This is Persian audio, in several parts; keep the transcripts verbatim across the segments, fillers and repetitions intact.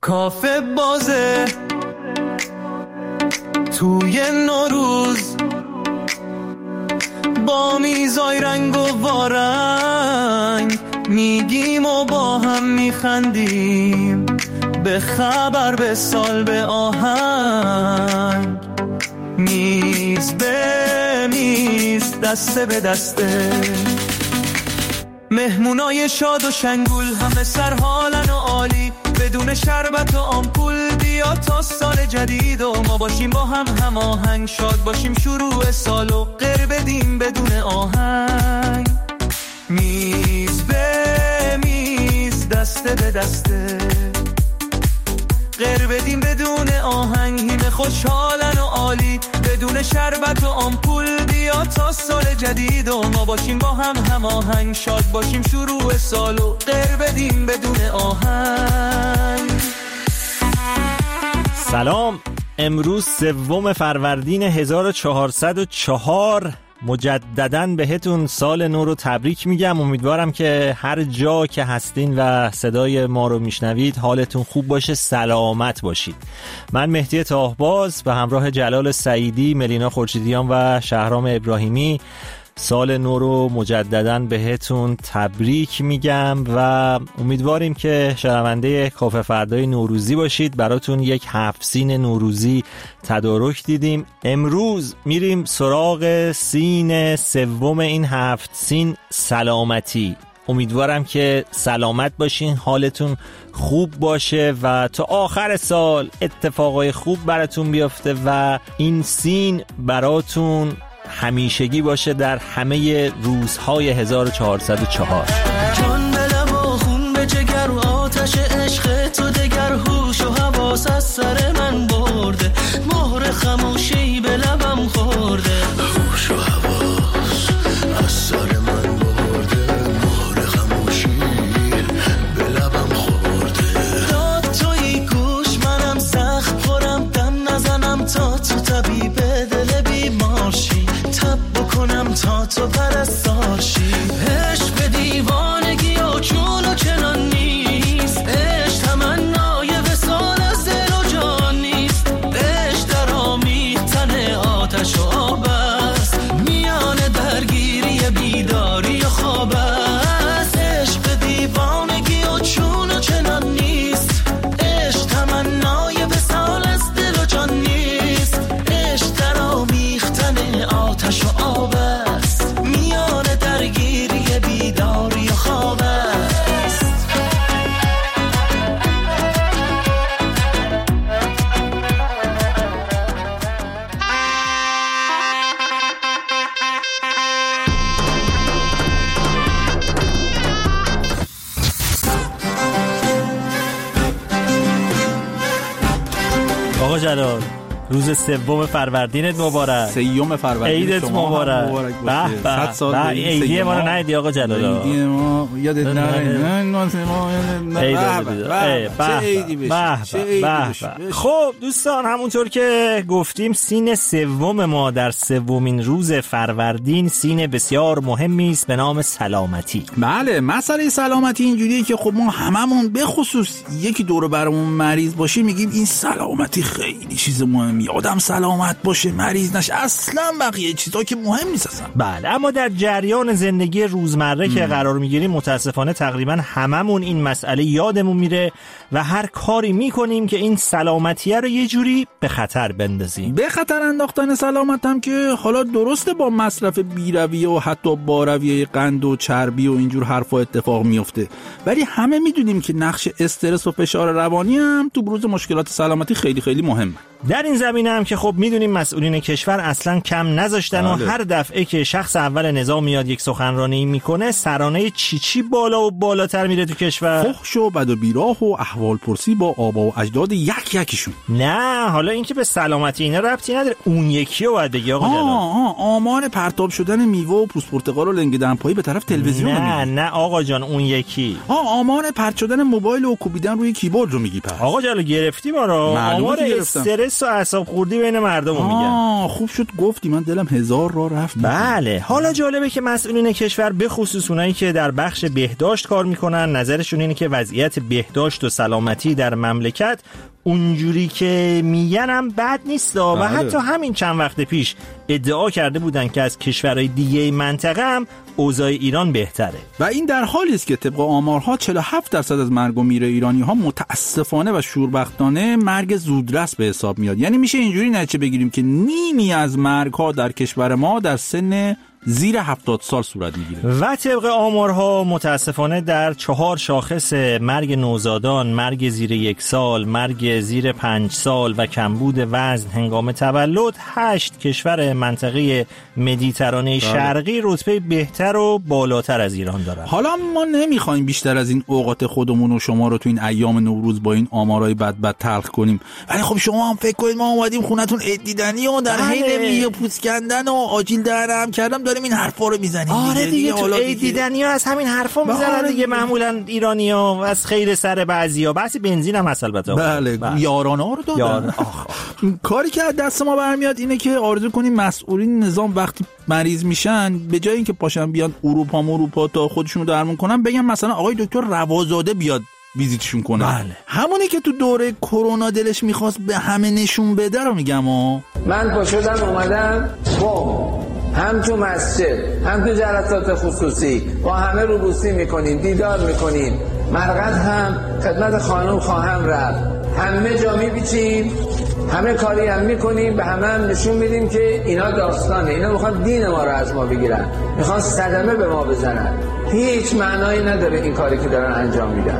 کافه بازه توی نوروز با میزای رنگ و وارنگ میگیم و با هم میخندیم، به خبر به سال به آهنگ، میز به میز دسته به دسته، مهمونای شاد و شنگول همه سر حالن و عالی، بدون شربت و آمپول بیا تا سال جدید و ما باشیم با هم هماهنگ، شاد باشیم شروع سال و غیر بدیم بدون آهنگ، میز به میز دسته به دسته، غیر بدیم بدون آهنگ، همه خوشحالن و عالی، بدون شربت و آمپول بیا تا سال جدید و ما باشیم با هم هماهنگ، شاد باشیم شروع سال و غیر بدیم بدون آهنگ. سلام، امروز سوم فروردین هزار و چهارصد و چهار، مجدداً بهتون سال نو رو تبریک میگم. امیدوارم که هر جا که هستین و صدای ما رو میشنوید حالتون خوب باشه، سلامت باشید. من مهدی تاهباز به همراه جلال سعیدی، ملینا خورشیدیان و شهرام ابراهیمی سال نو رو مجدداً بهتون تبریک میگم و امیدواریم که شنونده کافه فردای نوروزی باشید. براتون یک هفت سین نوروزی تدارک دیدیم. امروز میریم سراغ سین سوم این هفت سین، سلامتی. امیدوارم که سلامت باشین، حالتون خوب باشه و تا آخر سال اتفاقای خوب براتون بیفته و این سین براتون همیشگی باشه در همه روزهای هزار و چهارصد و چهار. جان به لب و خون به جگر و آتش عشق تو دگر، هوش و حواس از سر من برده، مهر خموشی به لبم خورده، هوش و حواس از سر من برده، مهر خموشی به لبم خورده، داد توی گوش منم زخم خورم، دم نزنم تا تو طبیب دل بیمارشی، تب بکنم تا تو پرستار شی، عشق به دیوانگی و جون و چنان نیست، عشق تمنای وصال از دل و جان نیست، عشق در آمیختن آتش و آب است، میان درگیری بیداری و خواب است، عشق به دیوانگی و جون و چنان نیست، عشق تمنای وصال از دل و جان نیست، عشق در آمیختن آتش و آب است، میان درگیری بیداری و خواب است. آقا جلال، روز سوم فروردینت مبارک. سیوم فروردین عیدت مبارک. مبارک به به. صد سال عیدی ما رو ندیدی آقا جلال. عیدی ما یادت نره. خب دوستان، همونطور که گفتیم سین سوم ما در سومین روز فروردین سین بسیار مهمی است به نام سلامتی. بله، مسئله سلامتی اینجوریه که خب ما هممون به خصوص یکی دور برمون مریض باشیم میگیم این سلامتی خیلی چیز مهمی، آدم سلامت باشه مریض نشه، اصلا بقیه چیزا که مهم نیست اصلا. بله، اما در جریان زندگی روزمره ام. که قرار میگیریم متاسفانه تقریبا هممون این مسئله یادمون میره و هر کاری میکنیم که این سلامتیه رو یه جوری به خطر بندازیم. به خطر انداختن سلامت هم که حالا درسته با مصرف بیرویه و حتی با رویه قند و چربی و اینجور حرفا اتفاق میفته، ولی همه میدونیم که نقش استرس و فشار روانی هم تو بروز مشکلات سلامتی خیلی خیلی مهمه. در این زمینه هم که خب میدونیم مسئولین کشور اصلا کم نذاشتن و هر دفعه که شخص اول نظام میاد یک سخنرانی میکنه سرانه چی چی بالا و بالاتر میره تو کشور، فحش و بد و بیراه و احوال پرسی با آبا و اجداد یک یکیشون. نه حالا این که به سلامتی اینا ربطی نداره، اون یکی رو باید بگی آقا جلال. آه آمار پرتاب شدن میوه و پوست پرتقال و لنگ دمپایی به طرف تلویزیون. نه نه آقا جان، اون یکی. آه آمار پرت شدن موبایل و کوبیدن روی کیبورد رو میگی پس. آقا جلال گرفتی ما رو. آمار استرس استرس و اعصاب خوردی بین مردم رو میگن. آه خوب شد گفتی، من دلم هزار راه رفت. بله. حالا جالبه که مسئولین کشور به خصوص اونایی که در بخش بهداشت کار میکنن نظرشون اینه که وضعیت بهداشت و سلامتی در مملکت اونجوری که میگن هم بد نیست و بله. حتی همین چند وقت پیش ادعا کرده بودن که از کشورهای دیگه منطقه هم اوضاع ایران بهتره و این در حالی است که طبق آمارها چهل و هفت درصد از مرگ و میر ایرانی ها متاسفانه و شوربختانه مرگ زودرس به حساب میاد. یعنی میشه اینجوری نتیجه بگیریم که نیمی از مرگ ها در کشور ما در سن زیر هفتاد سال صورت میگیره و طبق آمارها متاسفانه در چهار شاخص مرگ نوزادان، مرگ زیر یک سال، مرگ زیر پنج سال و کمبود وزن هنگام تولد هشت کشور منطقه مدیترانه شرقی رتبه بهتر و بالاتر از ایران دارن. حالا ما نمیخوایم بیشتر از این اوقات خودمون و شما رو تو این ایام نوروز با این آمارای بد بد تلخ کنیم، ولی خب شما هم فکر کنید ما اومدیم خونتون عید دیدنی و در حین میوه پوست کندن و آجیل درهم کردم داریم این حرفا رو میزنیم. آره دیگه تو عید دیدنی ها از همین حرفا میزنن دیگه معمولا ایرانی‌ها از خیر سر بعضیا. بحث بنزین هم هست البته. بله یارانه ها رو دادن. یار... کاری که از دست ما برمیاد اینه که آرزو کنیم مسئولین نظام وقتی مریض میشن به جای اینکه پاشن بیان اروپا اروپا تا خودشونو درمون کنن بگن مثلا آقای دکتر روازاده بیاد ویزیتشون کنه. بله. همونی که تو دوره کرونا دلش میخواست به همه نشون بده رو میگم. ها من با شدم اومدم بوم هم تو مسجد هم تو جلسات خصوصی با همه روبوسی میکنیم، دیدار میکنیم، مرقد هم خدمت خانم خواهم رفت، همه جا میبیچیم، همه کاری هم میکنیم، به همه هم نشون میدیم که اینا داستانه، اینا میخوان دین ما رو از ما بگیرن، میخوان صدمه به ما بزنن. هیچ معنایی نداره این کاری که دارن انجام میدن.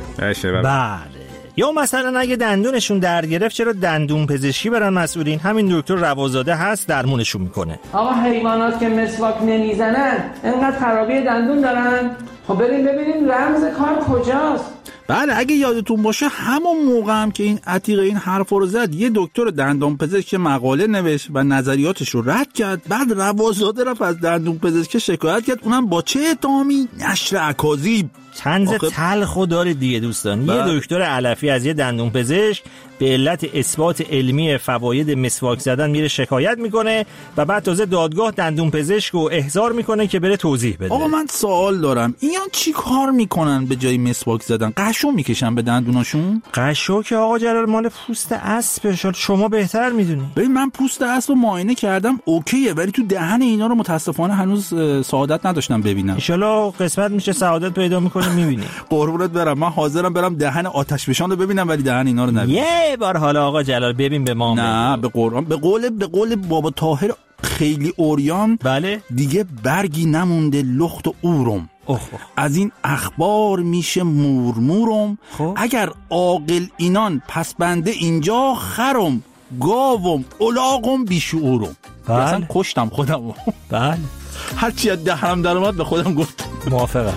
بله. یا مثلا اگه دندونشون درد گرفت چرا دندون پزشکی برن مسئولین؟ همین دکتر روازاده هست درمونشون میکنه. آقا حیوانات که مسواک نمیزنن انقدر خرابی دندون دارن؟ خب بریم ببینیم رمز کار کجاست. بله اگه یادتون باشه همون موقع هم که این عتیق این حرفا رو زد یه دکتر دندون پزشک مقاله نوشت و نظریاتش رو رد کرد. بعد روازاده رفت از دندون پزشک شکایت کرد، اونم با چه اتهامی؟ نشر اکاذیب. طنز آخه... تلخو داره دیگه دوستان. بله. یه دکتر علفی از یه دندون پزشک به علت اثبات علمی فواید مسواک زدن میره شکایت میکنه و بعد تازه دادگاه دندون پزشک رو احضار میکنه که بره توضیح بده. آقا من سوال دارم، اینا چی کار میکنن به جای مسواک زدن؟ قشو میکشن به دندوناشون؟ قشو که آقا جلال مال پوست اسب، شما بهتر میدونی. ببین من پوست اسب رو معاینه کردم اوکیه، ولی تو دهن اینا رو متاسفانه هنوز سعادت نداشتم ببینم. ان شاءالله قسمت میشه سعادت پیدا میکنه میبینی. قربونت برم، من حاضرم برم دهن آتش فشان رو ببینم ولی دهن اینا رو نبینم. یه بار حالا آقا جلال ببین به ما. نه به قرآن، به قول به قول بابا طاهر خیلی اوریان. بله دیگه برگی نمونده لخت و اورم. اوه. از این اخبار میشه مورمورم. خب. اگر عاقل اینان پس بنده اینجا خرم گاوم الاغم بیشعورم. بله. اصلا کشتم خودم. بله هرچی از دهنم در اومد به خودم گفتم. موافقم.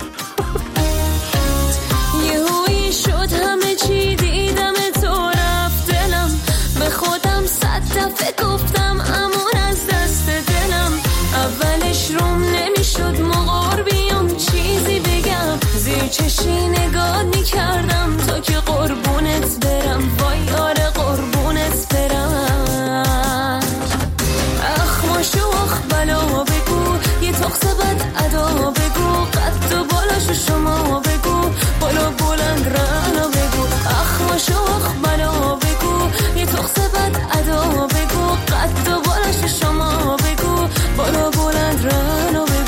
یهویی شد همه چی دیدم تو رفت دلم، به خودم صد دفعه گفتم امون از دست دلم، اولش روم نمیشد مغار بیام چیزی بگم، زیر چشی نگاه میکردم تا که قربونت برم، وای آره قربونت برم. اخ ماشو اخ بلا بگو، یه تخصه بد ادا بگو، قد و بالاشو شما بگو، بالا بلند رنا بگو، اخ ماشو اخ بلا بگو، یه تخصه بد ادا بگو، قد و بالاشو شما بگو، بالا بلند رنا بگو.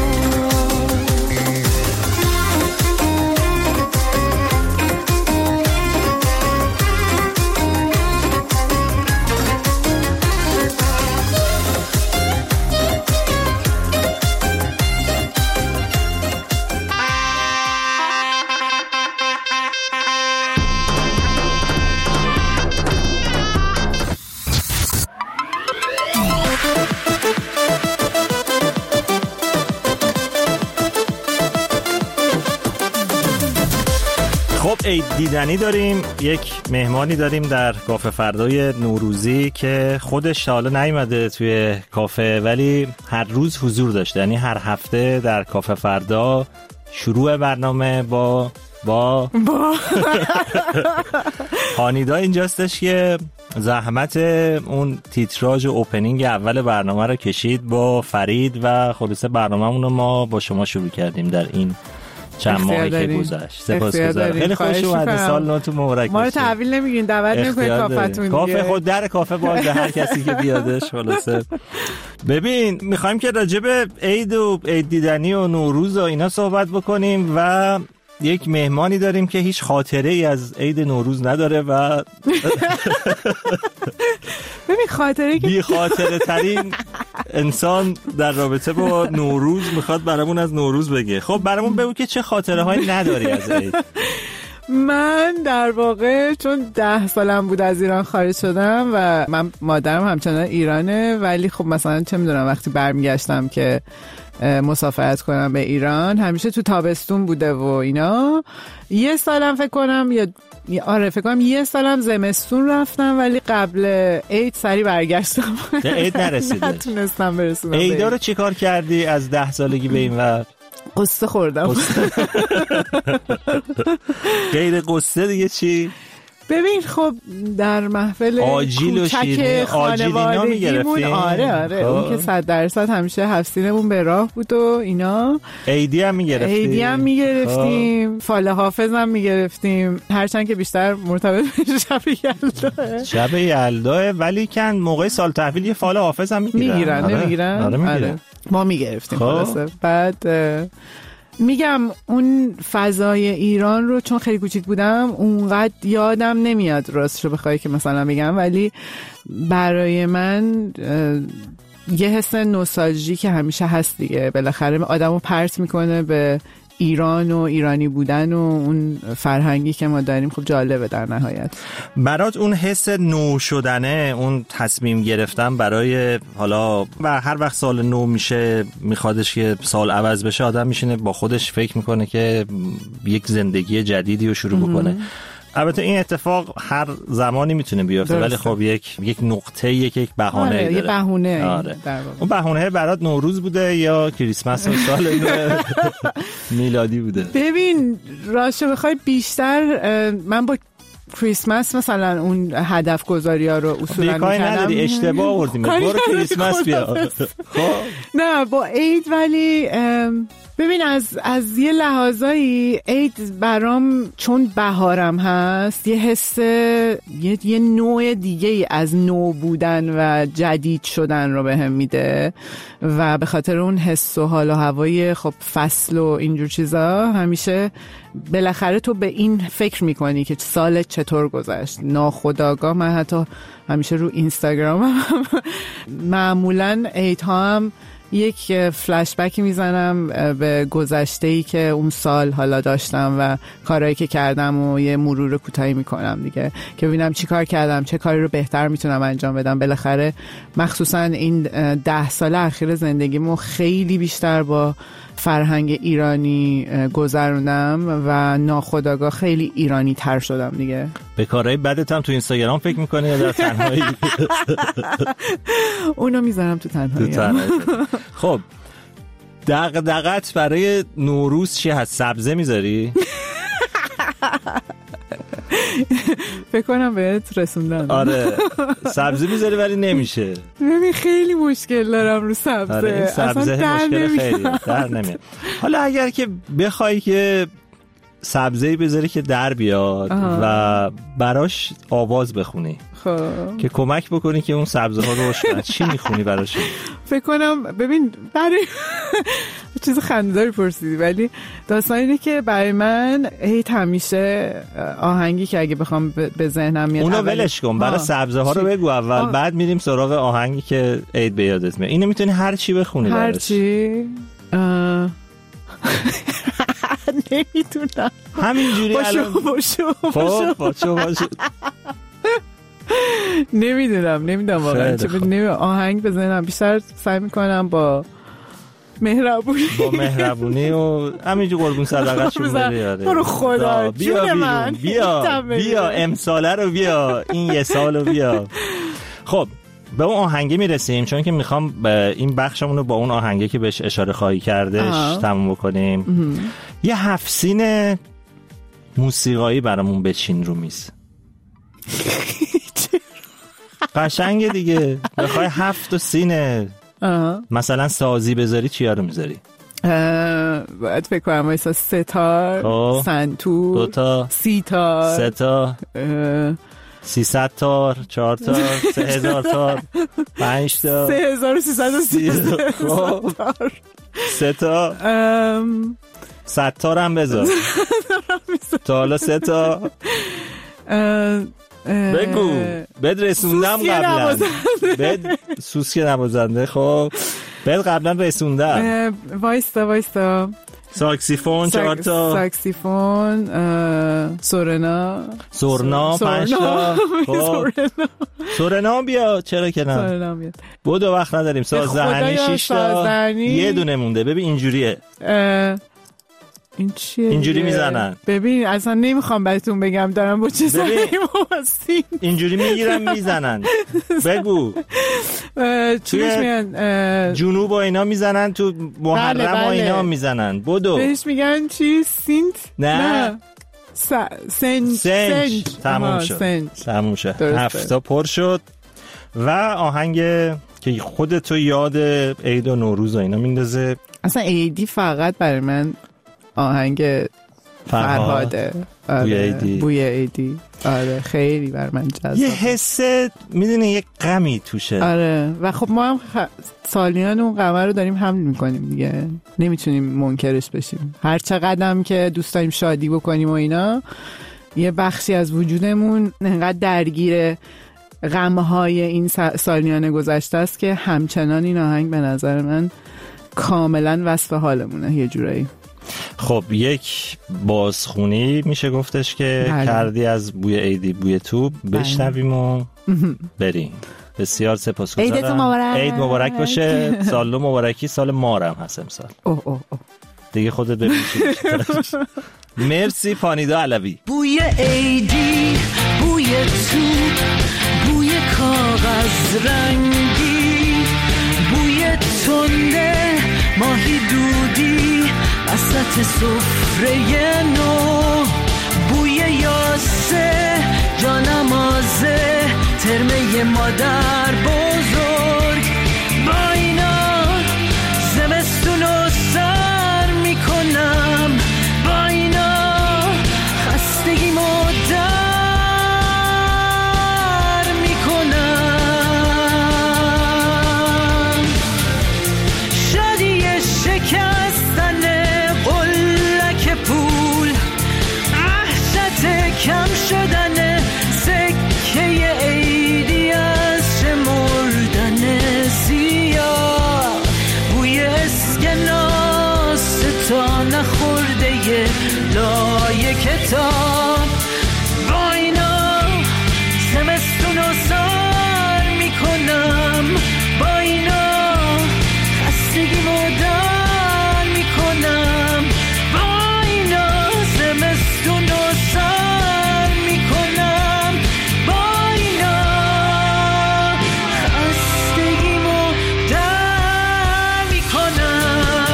خب عید دیدنی داریم، یک مهمانی داریم در کافه فردای نوروزی که خودش حالا نیومده توی کافه ولی هر روز حضور داشته، یعنی هر هفته در کافه فردا شروع برنامه با با با هانیدا اینجاستش که زحمت اون تیتراژ اوپنینگ اول برنامه رو کشید با فرید و خلاصه برنامه‌مون رو ما با شما شروع کردیم در این چند ماهی که گذشت. سپاسگزارم. خیلی خوش اومد. سال نوتون مبارک باشه. ما رو تحویل نمیگیرین، دعوت نمی‌کنید کافتون. کافه خود در کافه باز هر کسی که بیادش. خلاصه ببین می‌خوایم که راجع به عید و عید دیدنی و نوروز و اینا صحبت بکنیم و یک مهمانی داریم که هیچ خاطره ای از عید نوروز نداره و ببین خاطره که بی خاطره ترین انسان در رابطه با نوروز میخواد برامون از نوروز بگه. خب برامون بگو که چه خاطره هایی نداری از عید. من در واقع چون ده سالم بود از ایران خارج شدم و من مادرم همچنان ایرانه، ولی خب مثلا چه میدونم وقتی برمیگشتم که مسافرت کنم به ایران همیشه تو تابستون بوده و اینا. یه سالم فکر کنم یا آره فکر کنم یه سالم زمستون رفتم، ولی قبل عید سری برگشتم. عید نرسیده. نتونستم برسونم. عیدا رو چی کار کردی از ده سالگی به این ور؟ قصه خوردم. غیر قصه دیگه چی؟ ببین خب در محفل آجیل و شیرینی خانوادگیمون میگرفتیم. آره آره اون که صد درصد همیشه هفسینمون به راه بود و اینا. عیدی هم میگرفتیم عیدی هم میگرفتیم، فال حافظ هم میگرفتیم، هرچند که بیشتر مرتبط به شب یلداه. شب یلداه ولی کن موقع سال تحویل یه فال حافظ هم میگیرن. میگیرن آره. نمیگیرن؟ آره میگیرن. آره. ما میگرفتیم خلاصه. بعد میگم اون فضای ایران رو چون خیلی کوچیک بودم اونقدر یادم نمیاد راستشو بخوای که مثلا بگم، ولی برای من یه حس نوستالژی که همیشه هست دیگه، بالاخره آدمو پرت میکنه به ایران و ایرانی بودن و اون فرهنگی که ما داریم. خب جالبه در نهایت. برات اون حس نو شدنه، اون تصمیم گرفتن برای حالا و هر وقت سال نو میشه میخوادش که سال عوض بشه، آدم میشینه با خودش فکر میکنه که یک زندگی جدیدی رو شروع بکنه. البته این اتفاق هر زمانی میتونه بیفته، ولی خب یک یک نقطه یک یک بهانه آره، داره. یه بهونه. آره. اون بهونه برات نوروز بوده یا کریسمس و سال میلادی بوده؟ ببین راستش بخوای بیشتر من با کریسمس مثلا اون هدف گذاری ها رو اصولا میکنم. نداری اشتباه آوردیم. برو کریسمس بیا. خب نه با عید، ولی ببین از از یه لحاظایی عید برام چون بهارم هست یه حس یه, یه نوع دیگه ای از نو بودن و جدید شدن رو بهم میده و به خاطر اون حس و حال و هوای خب فصل و اینجور چیزا همیشه بالاخره تو به این فکر میکنی که سالت چطور گذشت. ناخودآگاه من حتی همیشه رو اینستاگرام معمولا عیدها هم یک فلش بکی میزنم به گذشته‌ای که اون سال حالا داشتم و کارهایی که کردم و یه مرور کوتاهی میکنم دیگه که ببینم چی کار کردم، چه کاری رو بهتر میتونم انجام بدم. بالاخره مخصوصا این ده سال اخیر زندگیمو خیلی بیشتر با فرهنگ ایرانی گذروندم و ناخودآگاه خیلی ایرانی تر شدم دیگه. به کارهای بدت هم تو اینستاگرام فکر میکنی یا در تنهایی؟ اونو میذارم تو تنهایی. تو تنهایی. خب دغدغت برای نوروز چی هست؟ سبزه میذاری؟ فکر کنم بهت رسوندن. آره سبزی میذاری ولی نمیشه. ببین خیلی مشکل دارم رو سبزه. آره این سبزه مشکل خیلی در نمیاد. حالا اگر که بخوای که سبزه‌ای بذاری که در بیاد آه. و براش آواز بخونی خب که کمک بکنی که اون سبزه ها روش کنن، چی میخونی براش؟ فکر کنم ببین برای چیز خنده‌داری پرسیدی، ولی داستان اینه که برای من هیت همیشه آهنگی که اگه بخوام به ذهنم میاد اونو ولش کن، برای سبزه ها رو بگو اول آه. بعد میریم سراغ آهنگی که عید به یادت میاد. اینو میتونی هر چی بخونی براش. هر چی؟ آه... نمیتونم همینجوری الان باشو باشو باشو باشو نمیدونم نمیدونم واقعا چه نمیدونم. آهنگ بزنم بیشتر سعی میکنم با مهربونی با مهربونی و همینجور قربون صدقه‌شون بری. برو خدا جون من بیا بیا امساله رو بیا، این یه سالو بیا. خب به اون آهنگه میرسیم، چون که میخوام این بخشمون رو با اون آهنگه که بهش اشاره خواهی کردش تموم بکنیم. یه هفت سین موسیقایی برامون بچین رو میز. قشنگه دیگه. بخوای هفت و سینه مثلا سازی بذاری چیا رو میذاری؟ باید فکر کنم وایسا ستار، سنتور، دوتا، سیتار، سه تا، سیصد تار، چهار تار، سه هزار تار، پنج تا، سه هزار و سیصد و سی تار، سه تا، صد تار هم بذار. تا حالا سه تا بگو. بد رسوندم قبلا. بد سوسکی نوازنده. خب بد قبلا رسوندم. وایستا وایستا ساکسیفون چهار تا، ساکسیفون، سورنا، سورنا پنج تا. سورنا بیا، چرا که نه؟ سورنا بیاد. بودو وقت نداریم. سازدهنی شش تا، یه دونه مونده. ببین اینجوریه. این چیه؟ اینجوری میزنن. ببین اصلا نمیخوام بهتون بگم دارم با چه سنی واسطین. اینجوری میگیرن میزنن. بگو. چیش میگن؟ جنوب و اینا میزنن، تو محرم بله بله. و اینا میزنن. بدو. بهش میگن چی؟ سینت؟ نه, نه. س... سنج. سنج. تموم شد. سنج. تموم شد. هفتا پر شد. و آهنگ که خودتو یاد عید و نوروز و اینا میندازه. اصلا عیدی فقط برای من آهنگ فرهاده. آره. بوی عیدی. بوی عیدی. آره خیلی بر من جذاب. یه حسه میدونی یه غمی توشه. آره و خب ما هم خ... سالیان اون غم رو داریم حمل میکنیم دیگه، نمیتونیم منکرش بشیم. هر چقدرم که دوست داریم شادی بکنیم و اینا، یه بخشی از وجودمون انقدر درگیر غمهای این سالیان گذشته است که همچنان این آهنگ به نظر من کاملا وصف حالمونه یه جورایی. خب یک بازخونی میشه گفتش که بله. کردی از بوی عیدی بوی تو، بشنویم و بریم. بسیار سپاسگزارم. عیدتون مبارک. عید مبارک باشه. سال مبارکی سال مارم هست امسال. اوه اوه اوه. دیگه خودت ببین. مرسی پانیدا علوی. بوی عیدی، بوی تو، بوی کاغذ رنگی، بوی تنده ماهی دودی وسط سفره نو، بوی یاسه جانمازه ترمه مادر بزرگ، با اینا زمستونو سر میکنم، با اینا خستگی مادر میکنم. شادی شکستن قلک پول، وحشت کم شدن سکه عیدی از شمردن سیاه، بوی اسکناس تا نخورده لای کتاب، با اینا زمستونو سر میکنم، با اینا خستگی مدار میکنم، با اینا زمستونو سر میکنم، با اینا خستگی مدار میکنم.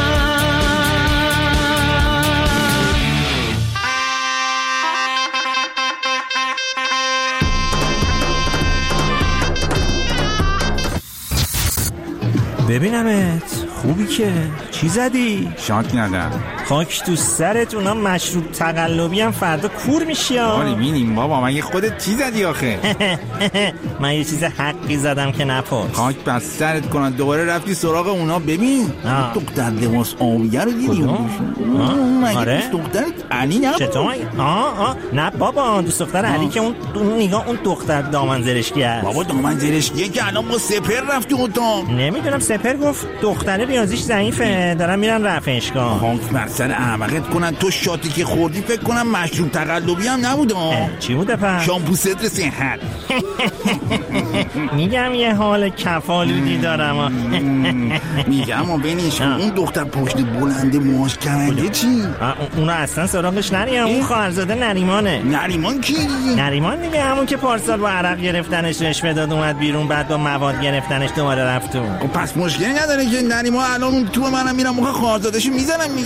ببینمت خوبی که چی زدی؟ شانت ندم. خاک تو سرت، اونا مشروب تقلبی هم فردا کور میشی ها. آره بینیم بابا، من یه خودت چی زدی آخه؟ من یه چیز حقی زدم که نپرس. خاک بس سرت کنن، دوباره رفتی سراغ اونا. ببین دختر لباس آبیه رو دیدی؟ آره دخترت علی نبود؟ چطور؟ آه آه نه بابا، دوست دختر علی که اون نگاه اون دختر دامن زرشکی است. بابا دامن زرشکیه که الان با سپر رفت اتاق. نمیدونم، سپر گفت دختره ریاضیش ضعیفه، دارن میرن رفعشگاه. خاک بر سر احمقت کنن. تو شاتی که خوردی فکر کنم مشروب تقلبی هم نبود. چی بوده پس؟ شامپو صدر صحت. میگم یه حال کفالودی دارم. میگم اما بینیش اون دختر پشت بلند موهاش کرنگه چی؟ اونو اصلا سراغش نریم. اون خواهرزاده نریمانه. نریمان کی؟ نریمان دیگه، همون که پارسال با عرق گرفتنش رشوه داد اومد بیرون، بعد با مواد گرفتنش دوباره رفت تو. پس مشکلی نداره که نریمان الان اون تو منم میرم موقع خواهرزادهشو میزنم میگه.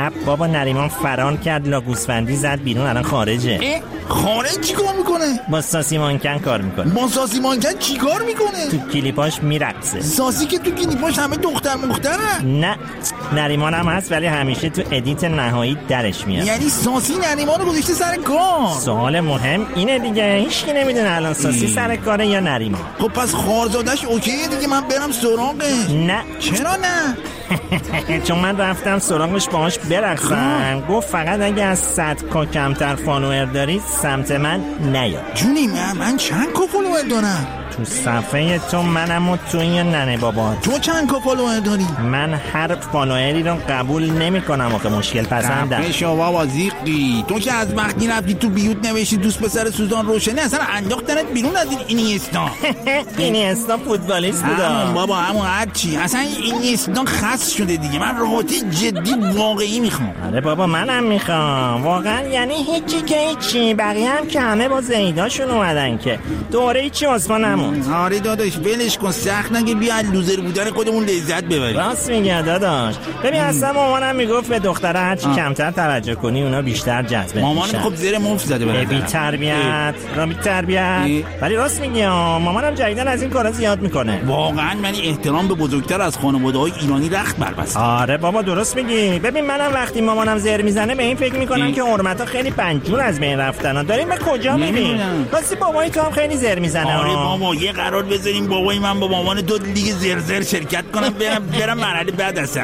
نه بابا، نریمان فرار کرد، لا گوسفندی زد بیرون، الان خارجه. خارج چی کار میکنه؟ با ساسی مانکن کار میکنه. با ساسی مانکن چی کار میکنه؟ تو کلیپاش میرقصه. ساسی که تو کلیپاش همه دختر مختره؟ نه نریمان هم هست ولی همیشه تو ادیت نهایی درش میاد. یعنی ساسی نریمانو گذاشته سر کار؟ سوال مهم اینه دیگه، هیچکی نمیدونه الان ساسی سر کاره یا نریمان. خب پس خارزادش اوکیه دیگه، من برم سراغش؟ نه. چرا نه؟ چون من رفتم سراغش باهاش برقصم، گفت فقط اگه از صد کا کمتر فالوور داری سمت من نیا. جونی من من چند کا فالوور دارم؟ تو صفحه تو منم و تو این ننه بابا. تو چند کا فالوور داری؟ من هر فالووری رو قبول نمی کنم آخه مشکل پسندم. خفه شو بابا زیقی، تو که از وقتی رفتی تو بیوت نوشتی دوست پسر سوزان روشنه اصلا انداختنت بیرون از این اینیستا. اینیستا فوتبالیست بود همون بابا، همون هرچی، اصلا اینیستا خاص شده دیگه. من راحتی جدی واقعی میخوام. آره بابا منم میخوام واقعا، یعنی هیچی که هیچی، بقیه هم که همه با زیداشون اومدن که دوره هیچی عثمانم. آره داداش ولش کن، سخت نگه، بیا لوزر بودن خودمون لذت ببریم. راست میگه داداش. ببین اصلا مامانم میگفت به دختره هرچی آه. کمتر توجه کنی اونا بیشتر جذب میشن. مامانم خب زیر مفت زده به بی تربیت را بی تربیت. ولی راست میگه مامانم جدیدن از این کارا زیاد میکنه. واقعا من احترام به بزرگتر از خانواده‌های ایرانی رخت بربسته. آره بابا درست میگی. ببین منم وقتی مامانم زر میزنه به این فکر میکنم که حرمتا خیلی پنجون از بین رفتن. داریم به کجا میریم؟ راستی بابای تو هم خیلی زر میزنه. آره بابا یه قرار بذاریم بابای من با مامان تو لیگ زرزر شرکت کنم، برم برم مرحله بعد اصلا.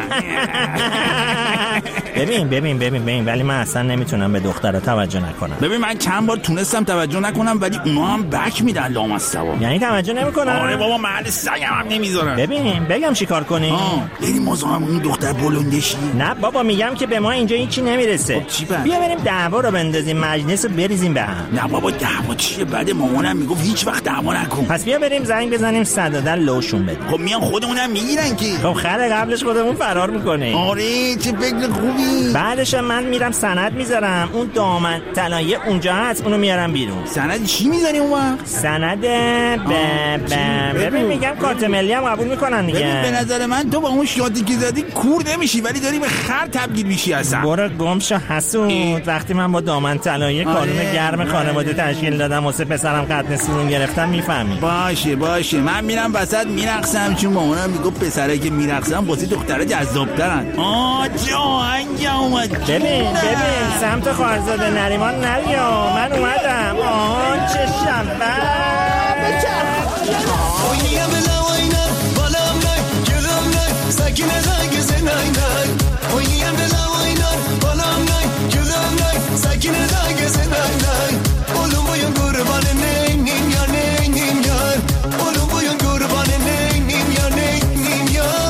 ببین ببین ببین ببین ولی من اصلا نمیتونم به دخترها توجه نکنم. ببین من چند بار تونستم توجه نکنم ولی اونا هم بک میدن لامصبا. یعنی توجه نمیکنن؟ آره بابا محل سگم هم نمیذارن. ببین بگم چیکار کنی؟ بریم ما هم اون دختر بلندشی. نه بابا میگم که به ما اینجا هیچی نمیرسه. خب چی بند؟ بیا بریم دعوا رو بندازیم، مجلس رو بریزیم به هم. نه بابا دعوا چیه؟ بعد مامانم میگفت هیچ وقت دعوا نکن. پس بیا بریم زنگ بزنیم صدادر لوشون بدیم. خب میان خودمونم میگیرن که. خب خره قبلش خودمون فرار میکنه. آره چه فکر خوبی. بعدش من میرم سند میذارم، اون دامن طلایی اونجا هست اونو میارم بیرون. سند چی میذاری اون وقت؟ سند ب ببین میگم کارت ملی هم قبول میکنن دیگه. ببین به نظر من تو با اون شاتی که زدی کور نمیشی ولی داری به خر تبدیل میشی اصلا. برو گم شو حسود. وقتی من با دامن طلایی کانون گرم خانواده تشکیل دادم واسه پسرم ختنه سورون گرفتم میفهمی. باشه باشه من میرم وسط میرقصم، چون مامانم میگفت پسرایی که میرقصن واسه دختره جذاب‌ترن. آ جاهنگ اومد. ببین ببین سمت خواهرزاده نریمان نریا، من اومدم. آه چه شنبه بچرخ. Oynaya bela oyna, balam nay, gülüm nay, sakine nay, güzel nay nay. Oynaya bela oyna, balam nay, gülüm nay, sakine nay, güzel nay nay. Oğlum buyun kurbanım neynim ya neynim yar. Oğlum buyun kurbanım neynim ya neynim yar.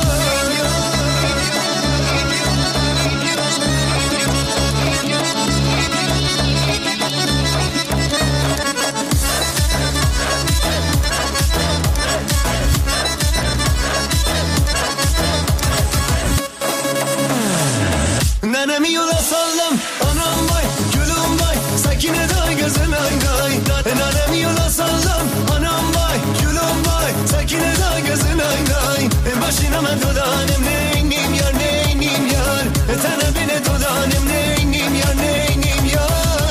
Nenemi yola sallam, anam vay, gülüm vay, sakine day gözün ay day. Nenemi yola sallam, anam vay, gülüm vay, sakine day gözün ay day. Başına ben dolanım neynim yar neynim yar. Talebine dolanım neynim yar neynim yar.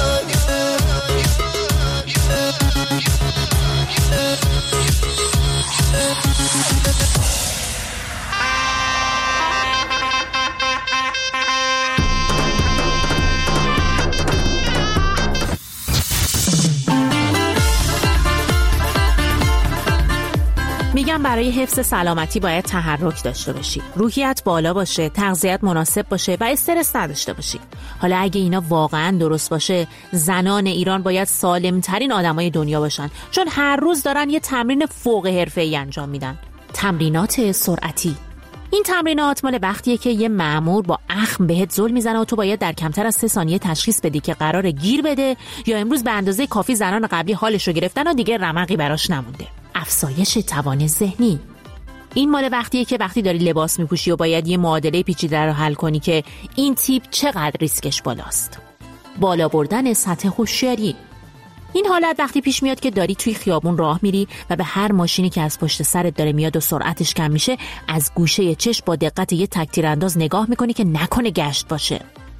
میگم برای حفظ سلامتی باید تحرک داشته باشی، روحیت بالا باشه، تغذیت مناسب باشه و استرس نداشته باشی. حالا اگه اینا واقعا درست باشه، زنان ایران باید سالمترین آدمای دنیا باشن، چون هر روز دارن یه تمرین فوق حرفه‌ای انجام میدن. تمرینات سرعتی. این تمرینات مال وقتیه که یه مأمور با اخم بهت زل میزنه و تو باید در کمتر از سه ثانیه تشخیص بدی که قراره گیر بده یا امروز به اندازه کافی زنان قبلی حالش رو گرفتن و دیگه رمقی براش نمونده. افزایش توان ذهنی. این مال وقتیه که وقتی داری لباس میپوشی و باید یه معادله پیچیده رو حل کنی که این تیپ چقدر ریسکش بالاست. بالا بردن سطح هوشیاری. این حالت وقتی پیش میاد که داری توی خیابون راه میری و به هر ماشینی که از پشت سرت داره میاد و سرعتش کم میشه از گوشه چشم با دقت یه تک تیرانداز نگاه میکنی که نکنه گشت باشه.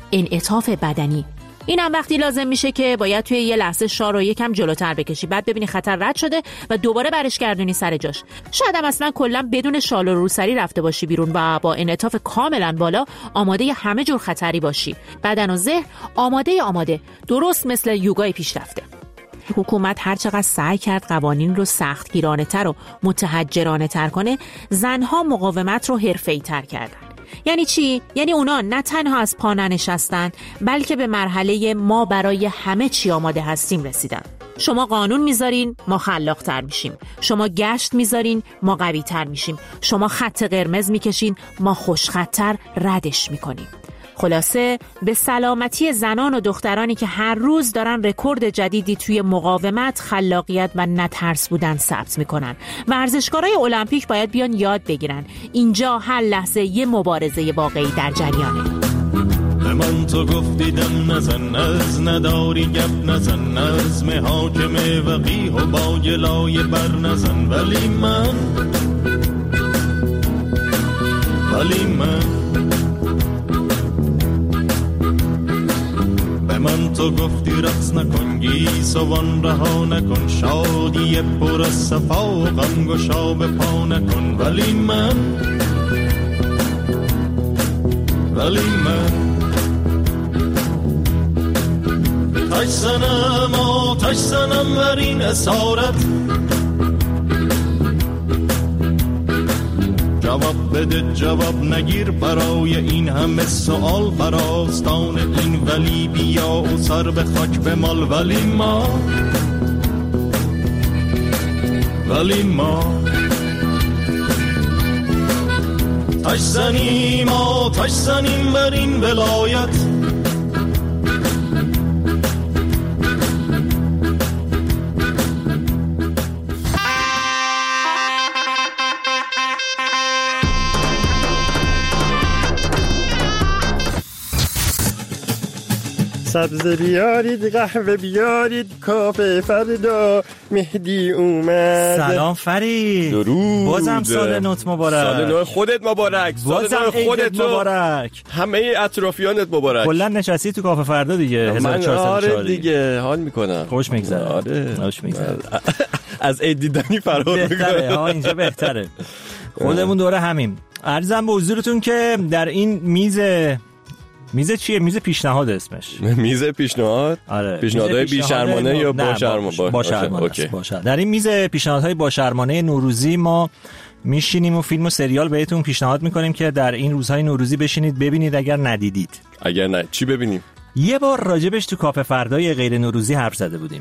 انعطاف بدنی. این هم وقتی لازم میشه که باید توی یه لحظه شار رو یکم جلوتر بکشی، بعد ببینی خطر رد شده و دوباره برش گردونی سر جاش. شاید هم اصلا کلا بدون شال و روسری رفته باشی بیرون و با انعطاف کاملا بالا آماده همه جور خطری باشی. بدن و ذهن آماده آماده، درست مثل یوگای پیشرفته. حکومت هر چقدر سعی کرد قوانین رو سختگیرانه تر و متحجرانه تر کنه، زنها مقاومت رو حرفه‌ای تر کردن. یعنی چی؟ یعنی اونا نه تنها از پا ننشستن، بلکه به مرحله ما برای همه چی آماده هستیم رسیدن. شما قانون میذارین، ما خلاق تر میشیم. شما گشت میذارین، ما قوی تر میشیم. شما خط قرمز میکشین، ما خوشخط‌تر ردش میکنیم. خلاصه به سلامتی زنان و دخترانی که هر روز دارن رکورد جدیدی توی مقاومت، خلاقیت و نترس بودن ثبت میکنن. ورزشکارای المپیک باید بیان یاد بگیرن اینجا هر لحظه یه مبارزه واقعی در جریانه. به من تو گفتیدم نزن، از نداری گپ نزن، از محاکم وقیح و با گلای بر نزن. ولی من ولی من من تو گفتی رقص نکن، گیسوان رها نکن، شادی پر از صفا و غم گشا به پا نکن. ولی من ولی من تاش زنم آتش زنم بر این اسارت، جواب بده جواب نگیر برای این همه سوال، بر آستان این ولی بیا و سر به خاک بمال. ولی ما ولی ما تاش زنیم آتش زنیم بر این ولایت، سبز بیارید، قهوه بیارید، کافه فردا مهدی اومد. سلام فرید. درود. بازم سال نوت مبارک. سال نو خودت مبارک. سال نو خودت مبارک. همه اطرافیانت مبارک. کلا نشستی تو کافه فردا دیگه. من آره دیگه حال میکنم. خوش میگذره. آره خوش میگذره. از عید دیدنی فرار میکنه. ها اینجا بهتره. خودمون دوره همیم. عرضم به حضورتون که در این میز میز چیه؟ میز پیشنهاد اسمش. میز پیشنهاد؟ آره. پیشنهادهای بی‌شرمانه یا با شرمانه؟ با شرمانه. باشه. در این میز پیشنهادهای با شرمانه نوروزی ما میشینیم و فیلم و سریال بهتون پیشنهاد میکنیم که در این روزهای نوروزی بشینید ببینید اگر ندیدید. اگر نه چی ببینیم؟ یه بار راجبش تو کافه فردای غیر نوروزی حرف زده بودیم.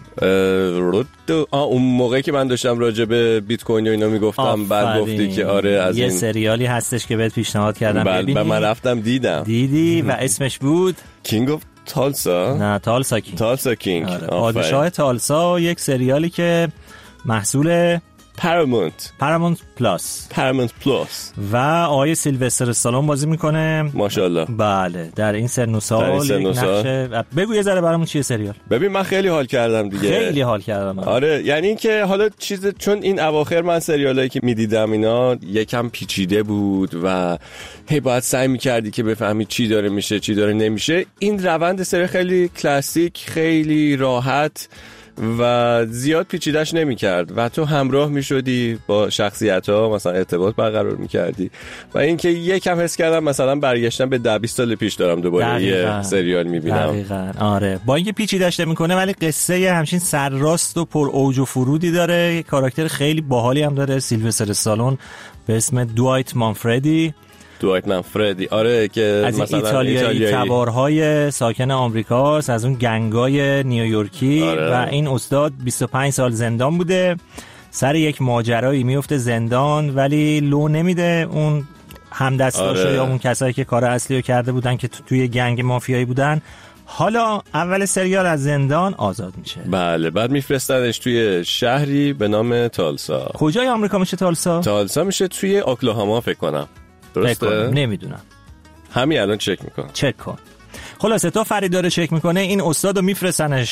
آه اون موقعی که من داشتم راجب بیت کوین و اینا میگفتم، بعد گفتی که آره از یه این سریالی هستش که بهت پیشنهاد کردم ببینی. من رفتم دیدم. دیدی و اسمش بود کینگ اف تالسا. نه تالسا کینگ. تالسا کینگ. آره. پادشاه تالسا، یک سریالی که محصول پارامونت پارامونت پلاس پارامونت پلاس و آقای سیلوستر استالون بازی میکنه. ماشاءالله. بله در این سن و سال یک نقش. بگو یه ذره برامون چیه سریال؟ ببین من خیلی حال کردم دیگه. خیلی حال کردم. آره یعنی این که حالا چیز، چون این اواخر من سریالایی که میدیدم اینا یکم پیچیده بود و هی باید سعی میکردی که بفهمی چی داره میشه چی داره نمیشه. این روند سری خیلی کلاسیک، خیلی راحت و زیاد پیچیدش نمی کرد و تو همراه می شدی با شخصیت ها، مثلا ارتباط برقرار می کردی و اینکه یکم حس کردم مثلا برگشتم به ده بیست سال پیش دارم دوباره یه سریال می بینم. دقیقاً آره. با اینکه پیچیدش نمی کنه ولی قصه همچین سرراست و پر اوج و فرودی داره. کاراکتر خیلی باحالی هم داره، سیلوستر استالون به اسم دوایت مانفردی. دوایت منفردی آره که از مثلا ایتالیایی, ایتالیایی تبارهای ساکن آمریکاست، از اون گنگای نیویورکی. آره. و این استاد بیست و پنج سال زندان بوده، سر یک ماجرایی میفته زندان ولی لو نمیده اون همدستاشو. آره. یا اون کسایی که کار اصلی رو کرده بودن که تو توی گنگ مافیایی بودن، حالا اول سریال از زندان آزاد میشه. بله بعد میفرستنش توی شهری به نام تالسا. کجای آمریکا میشه تالسا؟ تالسا میشه توی اوکلاهاما فکر کنم. درسته؟ نمیدونم، همین الان چک میکنم. چک کن. خلاصه تا فرید داره چک میکنه این استادو میفرستنش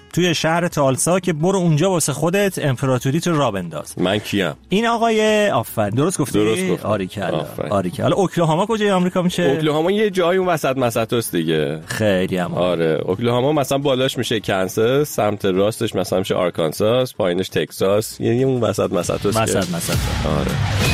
توی شهر تالسا که برو اونجا واسه خودت امپراتوریت رو راه بنداز. من کیم؟ این آقای آفرین درست گفتی؟ درست گفتی. آریکلا آریکلا. حالا اوکلاهاما کجای آمریکا میشه؟ اوکلاهاما یه جایی اون وسط مسطاست دیگه. خیلی هم آره. اوکلاهاما مثلا بالاش میشه کانساس، سمت راستش مثلا میشه آرکانساس، پایینش تگزاس، یعنی اون وسط مسطاست. وسط مسطاست. آره.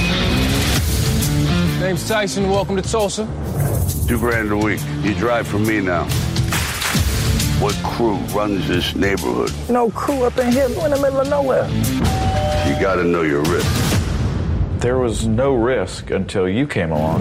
Name's Tyson. Welcome to Tulsa. Two grand a week. You drive for me now. What crew runs this neighborhood? No crew up in here. We're in the middle of nowhere. You got to know your risk. There was no risk until you came along.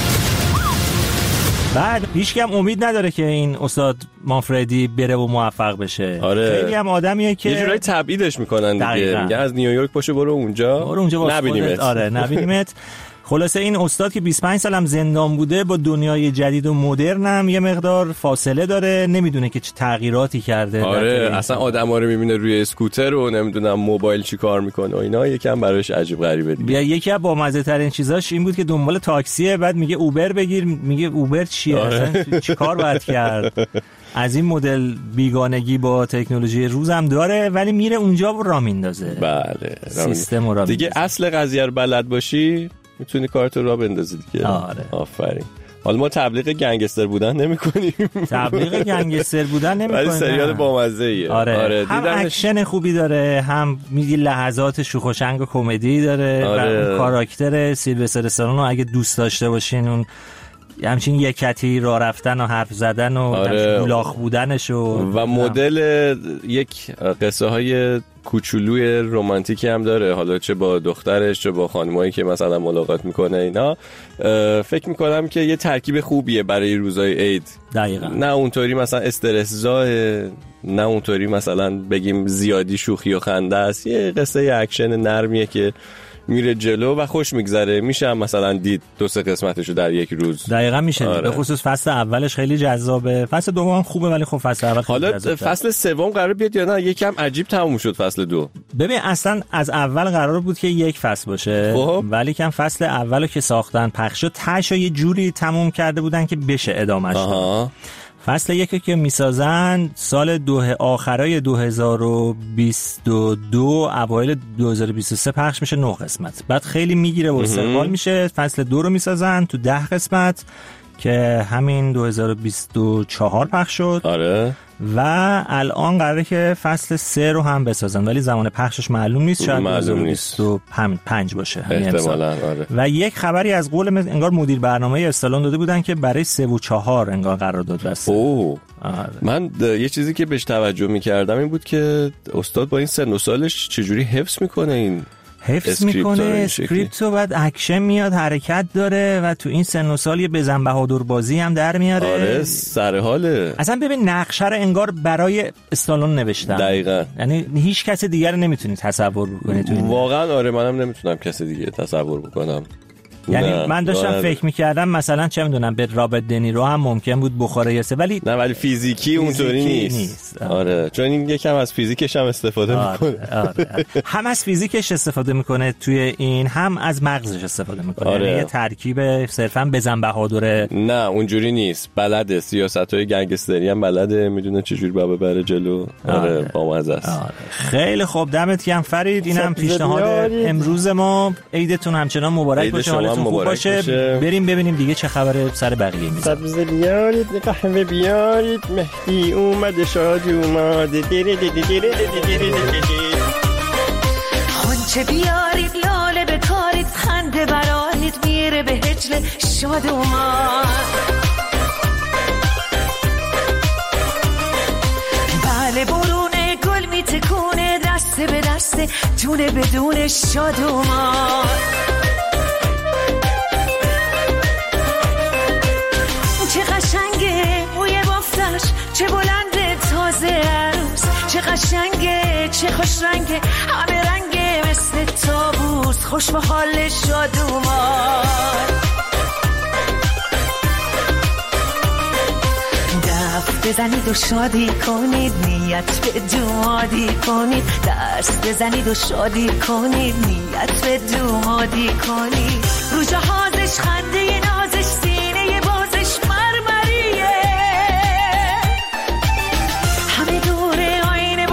بعد هیچ کم امید نداره که این استاد مانفردی بره و موفق بشه. آره. خیلی هم آدمیه که یه جورایی تبعیدش میکنن دیگه. میگن از نیویورک پاشو برو اونجا. برو اونجا نبینیمت. آره نبینیمت. خلاصه این استاد که بیست و پنج سالم زندان بوده با دنیای جدید و مدرن هم یه مقدار فاصله داره، نمیدونه که چه تغییراتی کرده. آره اصلا آدما رو میبینه روی اسکوتر و نمیدونم موبایل چی کار میکنه و اینا، یکم براش عجیب غریبه دیگه. بیا یکی از بامزه ترین چیزاش این بود که دنبال تاکسیه، بعد میگه اوبر بگیر، میگه اوبر چیه؟ آره. اصلا چی کار باید کرد؟ از این مدل بیگانگی با تکنولوژی روزم داره، ولی میره اونجا و را میندازه. بله سیستم رو را دیگه میندازه. اصل قضیه رو بلد باشی میتونی کارتو را بندازی دیگه. آره. آفرین. حالا ما تبلیغ گنگستر بودن نمی‌کنیم. تبلیغ گنگستر بودن نمی‌کنیم. ولی سریال بامزه‌ایه. آره. آره. هم اکشن خوبی داره، هم میگی لحظات شوخ و شنگ و کمدی داره. آره. و اون کاراکتر سیلوستر استالون رو اگه دوست داشته باشین، اون همچین یکتی راه رفتن و حرف زدن و آره. گولاخ بودنش و و مدل یک قصه های کوچولوی رمانتیکی هم داره، حالا چه با دخترش چه با خانمایی که مثلا ملاقات میکنه اینا. فکر میکنم که یه ترکیب خوبیه برای روزای عید. دقیقاً. نه اونطوری مثلا استرس زاه، نه اونطوری مثلا بگیم زیادی شوخی و خنده است. یه قصه اکشن نرمیه که میره جلو و خوش میگذره. میشه مثلا دید دو سه قسمتشو در یک روز. دقیقاً میشه. آره. به خصوص فصل اولش خیلی جذابه، فصل دوم خوبه ولی خب فصل اول خیلی حالا جذابه. فصل سوم قرار بیاد یا نه؟ یکم عجیب تموم شد فصل دو. ببین اصلا از اول قرار بود که یک فصل باشه، خب. ولی کم فصل اولو که ساختن پخش شد تاشو یه جوری تموم کرده بودن که بشه ادامهش داد. فصل یکی که میسازن سال دو آخرای دو هزار و بیست و دو اوایل دو هزار و بیست و سه پخش میشه نه قسمت، بعد خیلی میگیره و استقبال میشه. فصل دو رو میسازن تو ده قسمت که همین دو هزار و بیست و چهار پخش شد. آره. و الان قراره که فصل سه رو هم بسازن ولی زمان پخشش معلوم نیست، شاید دو هزار و بیست و پنج باشه احتمالاً. آره. و یک خبری از قول انگار مدیر برنامه استالون داده بودن که برای سه و چهار انگار قرار داد بسته. اوه. آره. من یه چیزی که بهش توجه میکردم این بود که استاد با این سن و سالش چجوری حفظ میکنه این حفظ میکنه اسکریپت و بعد اکشن میاد، حرکت داره و تو این سن و سال یه بزن بهادر بازی هم در میاره. آره سر حاله. اصلا ببین نقشه رو انگار برای استالون نوشتن. دقیقاً. یعنی هیچ کس دیگر نمیتونی تصور بکنی تو این. واقعا آره منم نمیتونم کس دیگه تصور بکنم. یعنی نه. من داشتم فکر میکردم مثلا چه میدونم به رابرت دنیرو هم ممکن بود بخوره یاسه، ولی نه ولی فیزیکی اونطوری نیست, نیست. آره. آره چون این یکم از فیزیکش هم استفاده آره. میکنه. آره. هم از فیزیکش استفاده میکنه توی این، هم از مغزش استفاده میکنه. آره. یعنی یه ترکیب صرفا بزن بهادره. نه اونجوری نیست، بلده سیاست‌های گنگستری هم بلده، میدونه چجوری با ببره جلو. آره, آره. بامزه است. آره. خیلی خوب دمت گرم فرید، اینم پیشنهاد امروز ما. عیدتون همچنان مبارک باشه، حالتون خوب باشه. باشه. بریم ببینیم دیگه چه خبره سر بقیه میذاریم. سبز بیارید قهوه بیارید، مهدی اومد شاد اومد. خونچه بیارید لاله بکارید، خنده برارید میره به هجل شاد اومد. بله برونه گل میتکونه، دسته به دسته جونه بدون شاد اومد. چه قشنگه موی بافتش، چه بلنده تازه عروس، چه قشنگه چه خوش رنگه همه رنگه مثل تابوس، خوش به حال شاد اومد. دف بزنید و شادی کنید، نیت به دومادی کنید، دست بزنید و شادی کنید، نیت به دومادی کنید. رو جهازش خنده نازش، سینه بازش مرمریه، همه دوره آینه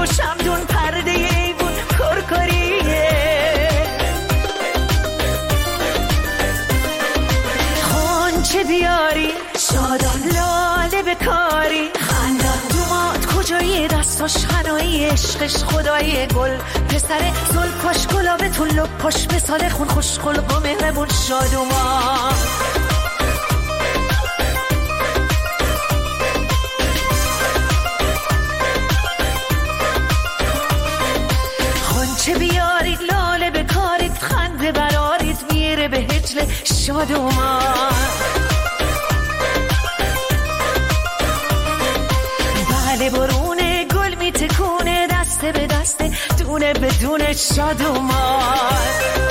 کاری خندان دومات کجایی دستاش هنایی عشقش خدای گل پسر زلفاش گلابتون لپاش مثال خون خوش خلق و مهربون شادومان خونچه بیارید لاله بکارید خنده برارید میره به هجل شادومان بله برونه گل میتکونه دسته به دسته دونه به دونه شادومان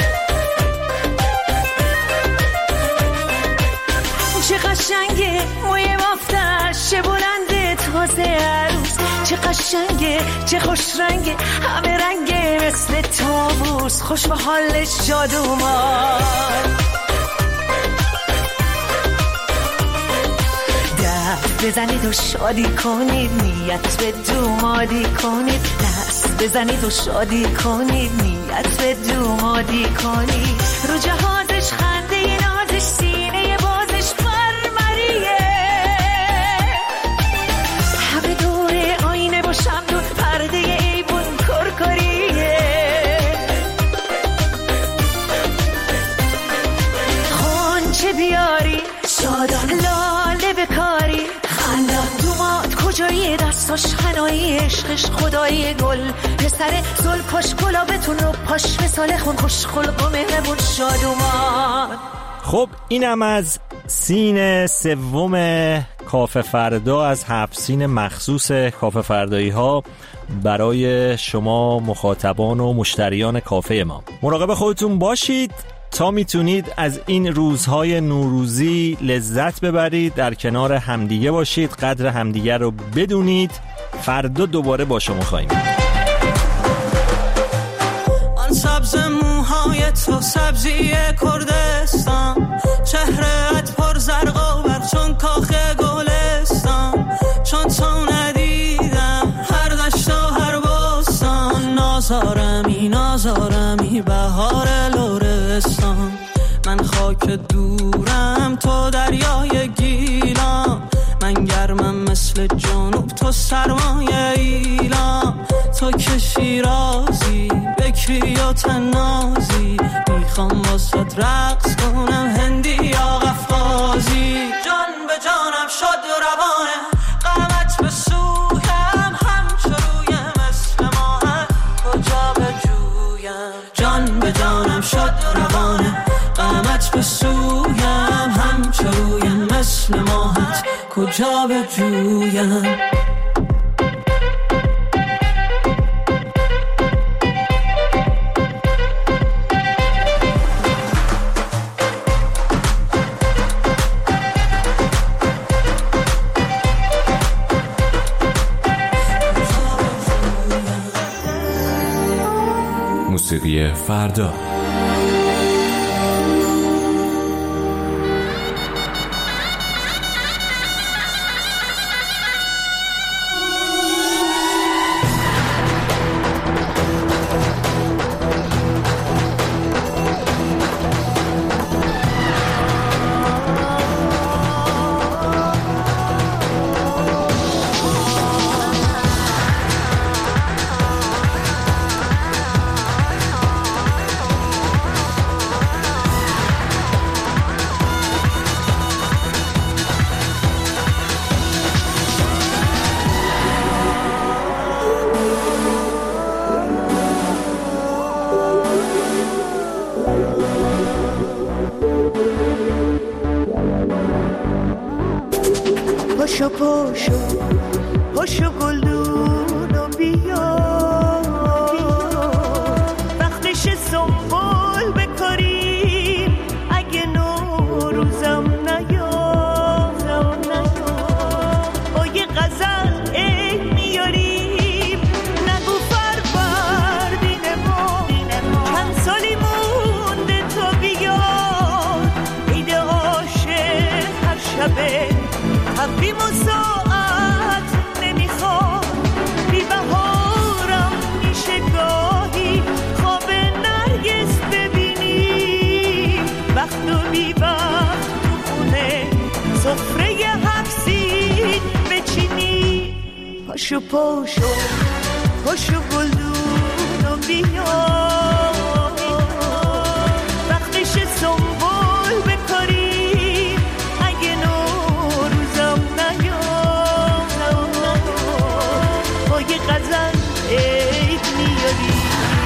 چه قشنگه موی مافتش چه بلنده تازه عروس چه قشنگه چه خوش رنگه همه رنگه مثل طاووس خوش به حال شادومان دست بزنید و شادی کنید نیت به دومادی کنید دست بزنید و شادی کنید نیت به دومادی کنید رو جهازش خنده نازش سینه بازش فرمریه همه دور آینه با شمدون پرده ایبون کرکریه خونچه بیاری شادان لاله بکاری خندان دومات کجایی دستاش هنایی عشقش خدای گل پسر زلفاش گلابتون رو پاش مثال خون خوش خلق و مهربون شادومان. خب اینم از سین سوم کافه فردا از هفت سین مخصوص کافه فردایی ها برای شما مخاطبان و مشتریان کافه ما. مراقب خودتون باشید تا میتونید از این روزهای نوروزی لذت ببرید، در کنار همدیگه باشید، قدر همدیگه رو بدونید. فردا دوباره با شما خواهیم. آن سبز موهای تو سبزی کردستان چهرهت پر زرق و برق چون کاخ گلستان چون تو ندیدم هر دشت و هر بستان نازارمی نازارمی بهار لرستان من خاک دورم تو دریای گیلان من گرمم مثل جنوب تو سرمایه ایلان تو که شیرازی بکری و تنازی میخوام واسه رقص کنم هندی یا قفقازی جان به جانم شد روانه قامت به سویم همچو روی مثل ماهن کجا به جویم جان به جانم شد روانه قامت به سویم همچو روی مثل ماهت کجا به جویم. موسیقی فردا. پاشو پاشو پاشو گلدون و بیا وقتش سنبول بکاریم اگه نوروزم نیازم نیاز با یه غزل ای میاریم نگو فروردین ما چند سالی مونده تو بیا عید عاشق هر شبه حبیم و ساعت نمیخواد بی بهارم میشه گاهی خواب نرگس پاشو پاشو پاشو گلدون و بیا وقتش سنبول بکاری اگه نوروزم نیام با یه غزل عید میاری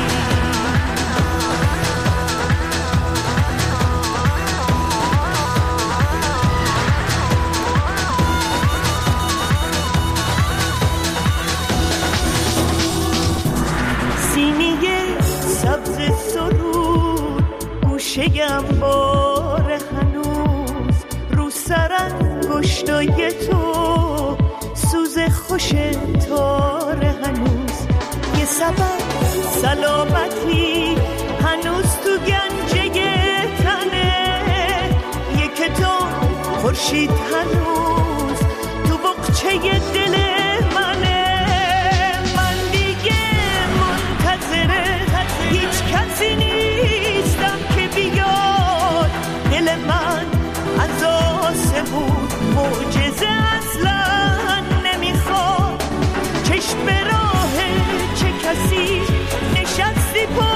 سبز سرود گوشه‌ام باره هنوز رو سرانگشتای تو سوز خوش تاره هنوز یه سبب سلامتی هنوز تو گنجه تنه یه کتاب خورشید هنوز تو بقچه دل منه من دیگه منتظره هیچ کسی نیستم که بیاد دل من از آسمون معجزه اصلا نمیخواد چشم به راه چه کسی نشستی پا